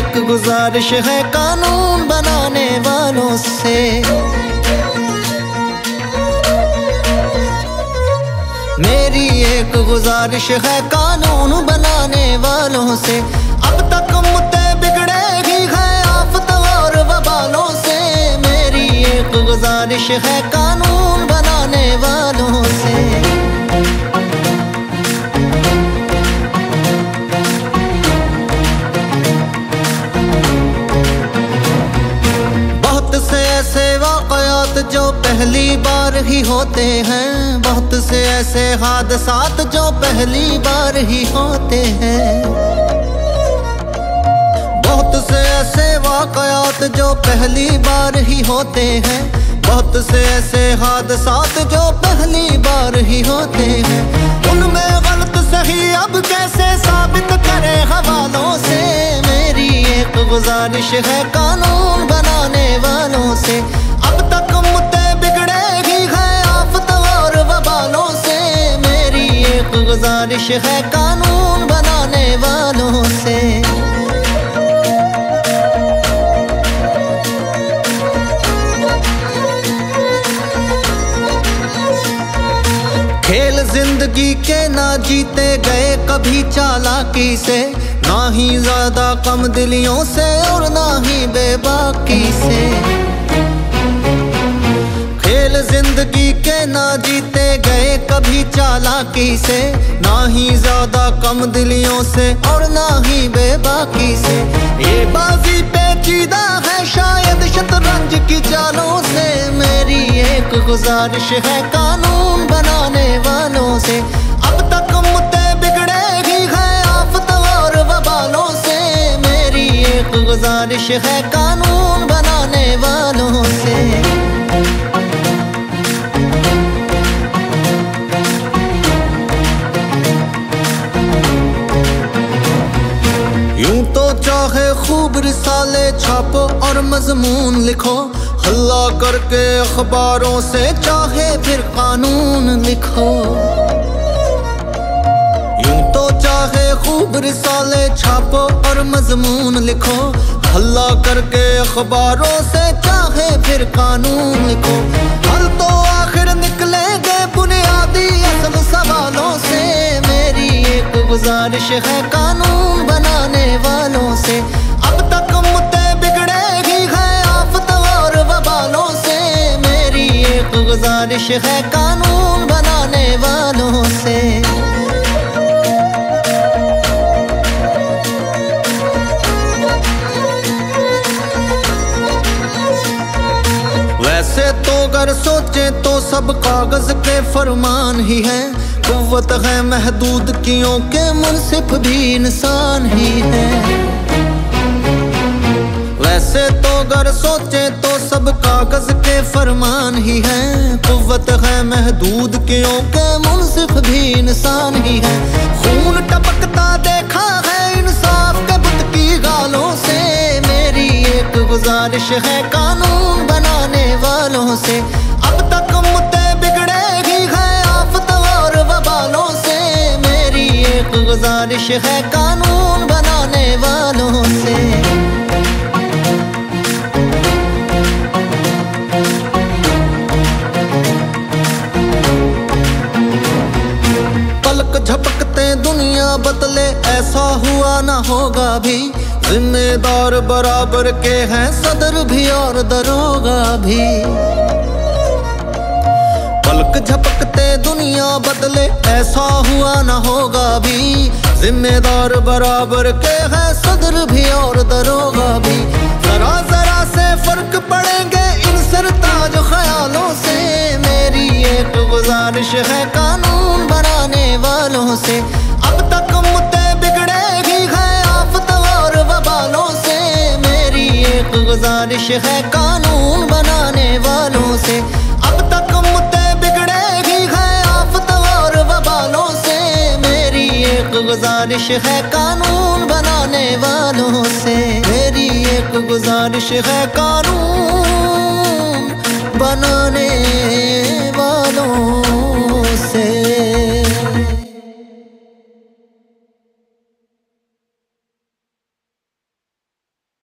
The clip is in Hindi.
एक गुजारिश है कानून बनाने वालों से। मेरी एक गुजारिश है कानून बनाने वालों से। अब तक मुद्दे बिगड़े ही हैं आफतों और वबालों से। मेरी एक गुजारिश है कानून बनाने वालों से। ऐसे वाक़यात जो पहली बार ही होते हैं, बहुत से ऐसे हादसात जो पहली बार ही होते हैं। बहुत से ऐसे वाक़यात जो पहली बार ही होते हैं, बहुत से ऐसे हादसात जो पहली बार ही होते हैं। उनमें गलत सही अब कैसे साबित करें हवालों से। मेरी एक गुजारिश है कानून बनाने वालों से। अब तक मुद्दे बिगड़े ही हैं आफतों और वबालों से। मेरी एक गुजारिश है कानून बनाने वालों से। खेल जिंदगी के ना जीते गए कभी चालाकी से, ना ही ज्यादा कम दिलियों से और ना ही बेबाकी से। खेल जिंदगी के ना जीते गए कभी चालाकी से, ना ही ज्यादा कम दिलियों से और ना ही बेबाकी से। ये बाजी पेचीदा है शायद शतरंज की चालों से। मेरी एक गुजारिश है कानून बनाने वालों से। अब तक मुद्दे बिगड़े ही हैं आफतों और वबालों से। मेरी एक गुजारिश है कानून बनाने वालों से। यूं तो चाहे खूब रिसाले छापो और मजमून लिखो, हल्ला करके अखबारों से चाहे फिर कानून लिखो। यूं तो चाहे खूब रिसाले छापो और मजमून लिखो, हल्ला करके अखबारों से चाहे फिर कानून लिखो। हल तो आखिर निकलेंगे बुनियादी असल सवालों से। मेरी एक गुजारिश है कानून बनाने वालों से। अब तक मुद्दे बिगड़े ही हैं आफतों और वबालों से। मेरी एक गुजारिश है कानून बनाने वालों से। वैसे तो अगर सोचे तो सब कागज के फरमान ही है। कुव्वत है महदूद कियों के मुनसिफ भी इंसान ही है। वैसे तो अगर सोचे तो सब कागज के फरमान ही है। कुव्वत है महदूद कियों के मुनसिफ भी इंसान ही है। खून टपकता देखा है इंसाफ के बुत की गालों से। मेरी एक गुजारिश है कानून बनाने वालों से। अब तक मुद्दे बिगड़े ही हैं आफतों और वबालों से। मेरी एक गुजारिश है कानून बनाने वालों से। पलक झपकते दुनिया बदले ऐसा हुआ ना होगा भी। जिम्मेदार बराबर के हैं सदर भी और दरोगा भी। पलक झपकते दुनिया बदले ऐसा हुआ ना होगा भी। जिम्मेदार बराबर के हैं सदर भी और दरोगा भी। जरा जरा से फर्क पड़ेंगे इन सरताज ख्यालों से। मेरी एक गुजारिश है कानून बनाने वालों से। अब तक मुद्दे बिगड़े ही हैं आफतों और वबालों से। मेरी एक गुजारिश है कानून बनाने वालों से। अब तक मुद्दे बिगड़े ही हैं आफतों और वबालों से। मेरी एक गुजारिश है कानून बनाने वालों से। मेरी एक गुजारिश है कानून बनाने